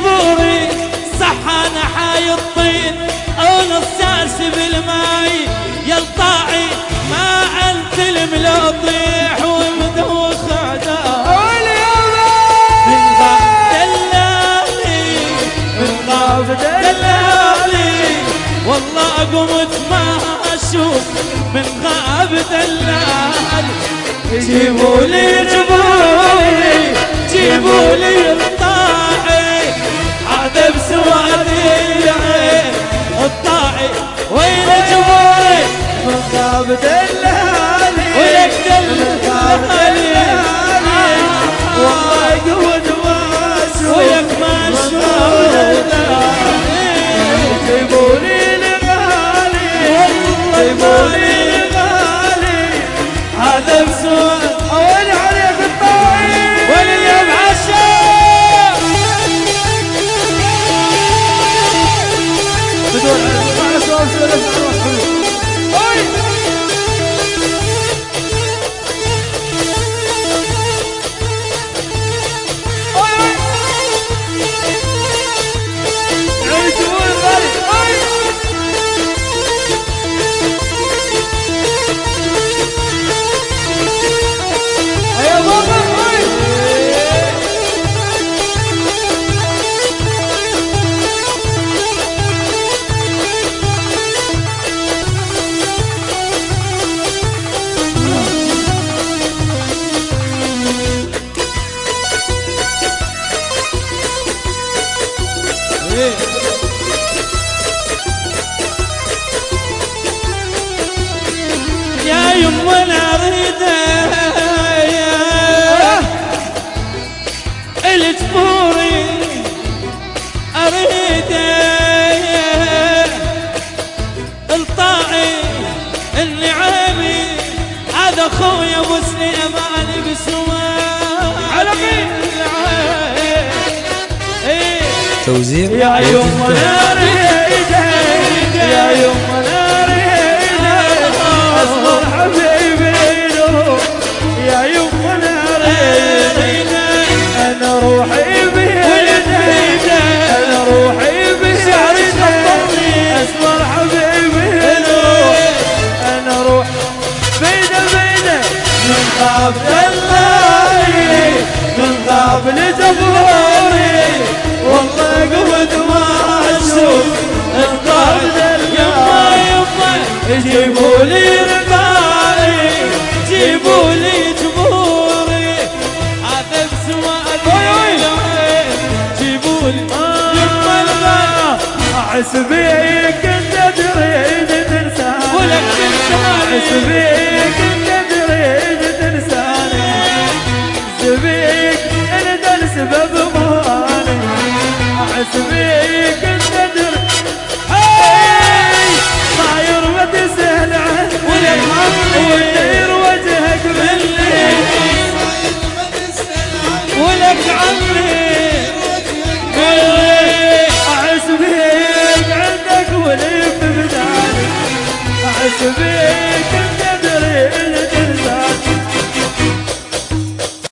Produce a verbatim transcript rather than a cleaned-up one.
جبوري صح انا حاي الطين او نصاص بالماي يا الطاعي ما انت الملطيح ومدوخ عداي من غاب دلالي من غاب دلالي والله قمت ما اشوف من غاب دلالي جيبوا لي جبوري جيبوا لي الطاعي هذا بسوادي الطاعي وين جبوري من غاب دلالي ويك دلالي والله قود ما اشوف ويك ما اشوف جيبوا لي الغالي جيبوا لي الغالي هذا بسوادي وين عليك الطاعي وين اليوم عشاء بدون على سؤال سؤال يا يما انا اريده الجبوري اريده الطاعي النعيمي هذا خويا ابو سليمان بسواد على مين توزيع يا يما انا اريده يا يما انا اريده اصبر حبيبي نروح يا يما انا اريده انا روحي بيده انا روحي بيده اصبر حبيبي نروح انا روح بيده بيده من غاب دلالي من غاب لجبوري والله قود ما اشوف الغاب دلالي جيبوا لي رقالي جيبوا لي جبوري هذا بسوادي جيبوا لي يما الغالي احس بيك انت تريد تنساني ولك تنساني احس بيك انت تريد تنساني احس بيك انت السبب ماني احس بيك